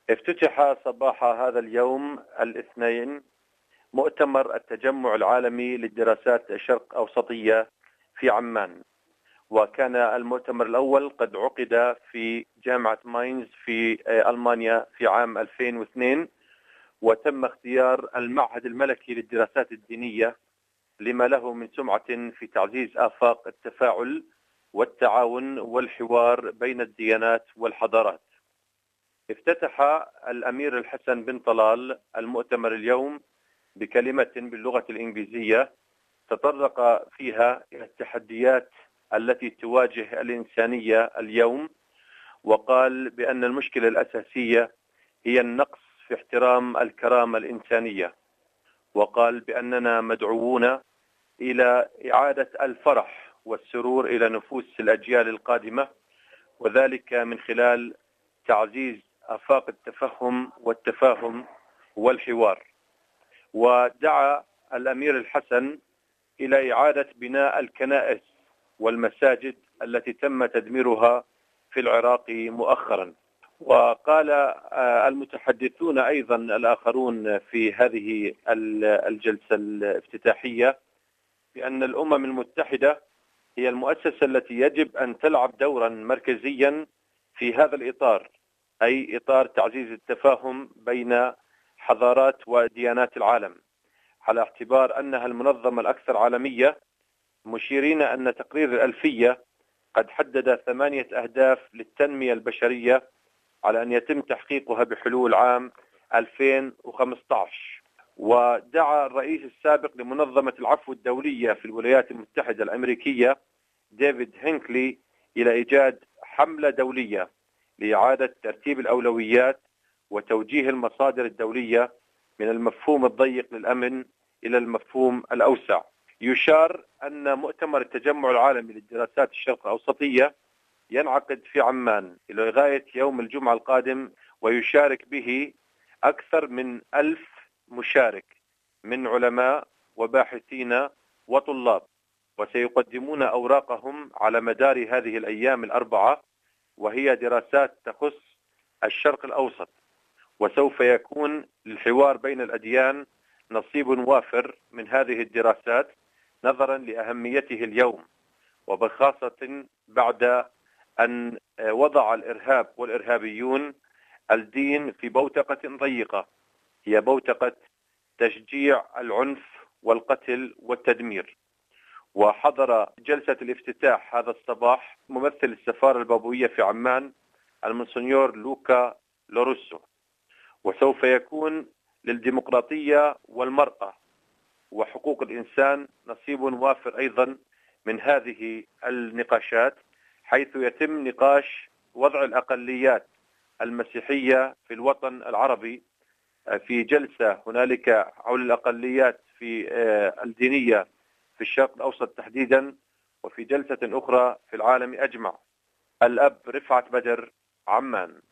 افتتح صباح هذا اليوم الاثنين مؤتمر التجمع العالمي للدراسات الشرق أوسطية في عمان، وكان المؤتمر الأول قد عقد في جامعة ماينز في ألمانيا في عام 2002، وتم اختيار المعهد الملكي للدراسات الدينية لما له من سمعة في تعزيز آفاق التفاعل والتعاون والحوار بين الديانات والحضارات. افتتح الأمير الحسن بن طلال المؤتمر اليوم بكلمة باللغة الإنجليزية تطرق فيها إلى التحديات التي تواجه الإنسانية اليوم، وقال بأن المشكلة الأساسية هي النقص في احترام الكرامة الإنسانية، وقال بأننا مدعوون إلى إعادة الفرح والسرور إلى نفوس الأجيال القادمة، وذلك من خلال تعزيز آفاق التفهم والتفاهم والحوار. ودعا الأمير الحسن إلى إعادة بناء الكنائس والمساجد التي تم تدميرها في العراق مؤخرا. وقال المتحدثون أيضا الآخرون في هذه الجلسة الافتتاحية بأن الأمم المتحدة هي المؤسسة التي يجب أن تلعب دورا مركزيا في هذا الإطار، أي إطار تعزيز التفاهم بين حضارات وديانات العالم، على اعتبار أنها المنظمة الأكثر عالمية، مشيرين أن تقرير الألفية قد حدد 8 أهداف للتنمية البشرية على أن يتم تحقيقها بحلول عام 2015. ودعا الرئيس السابق لمنظمة العفو الدولية في الولايات المتحدة الأمريكية ديفيد هينكلي إلى إيجاد حملة دولية لإعادة ترتيب الأولويات وتوجيه المصادر الدولية من المفهوم الضيق للأمن إلى المفهوم الأوسع. يشار أن مؤتمر التجمع العالمي للدراسات الشرق الأوسطية ينعقد في عمان إلى غاية يوم الجمعة القادم، ويشارك به أكثر من 1000 مشارك من علماء وباحثين وطلاب، وسيقدمون أوراقهم على مدار هذه الأيام الأربعة، وهي دراسات تخص الشرق الأوسط، وسوف يكون للحوار بين الأديان نصيب وافر من هذه الدراسات نظرا لأهميته اليوم، وبخاصة بعد أن وضع الإرهاب والإرهابيون الدين في بوتقة ضيقة، هي بوتقة تشجيع العنف والقتل والتدمير. وحضر جلسة الافتتاح هذا الصباح ممثل السفارة البابوية في عمان المونسنيور لوكا لوروسو، وسوف يكون للديمقراطية والمرأة وحقوق الإنسان نصيب وافر أيضا من هذه النقاشات، حيث يتم نقاش وضع الأقليات المسيحية في الوطن العربي في جلسة هنالك حول الأقليات في الدينية في الشرق الأوسط تحديدا، وفي جلسة أخرى في العالم أجمع. الأب رفعت بدر، عمان.